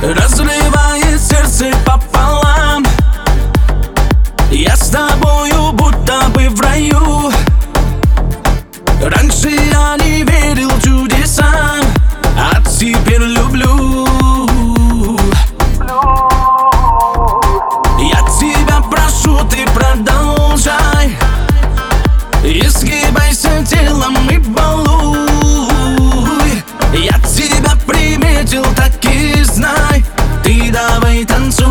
разрывает сердце пополам. Я с тобою будто бы в раю. Раньше я не верил чудесам, а теперь люблю. Я тебя прошу, ты продолжай, изгибайся телом и балуй. Я тебя приметил, так и знай, ты давай танцуй.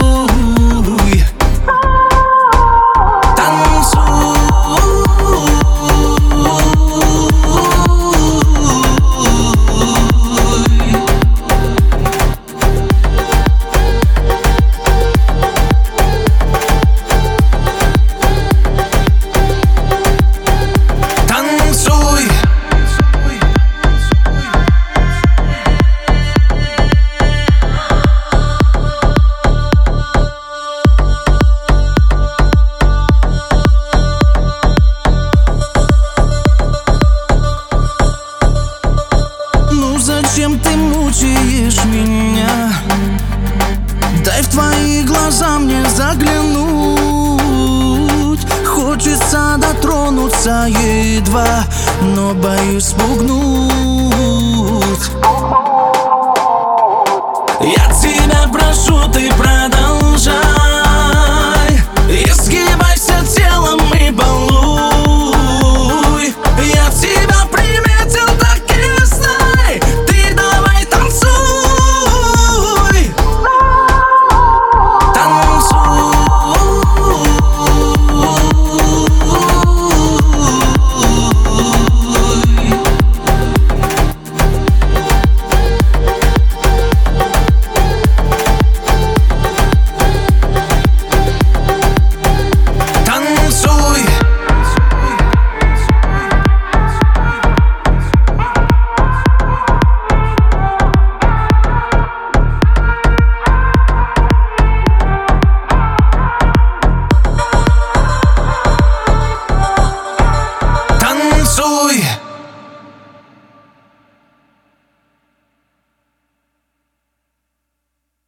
Зачем ты мучаешь меня? Дай в твои глаза мне заглянуть. Хочется дотронуться едва, но боюсь спугнуть. Я тебя прошу, ты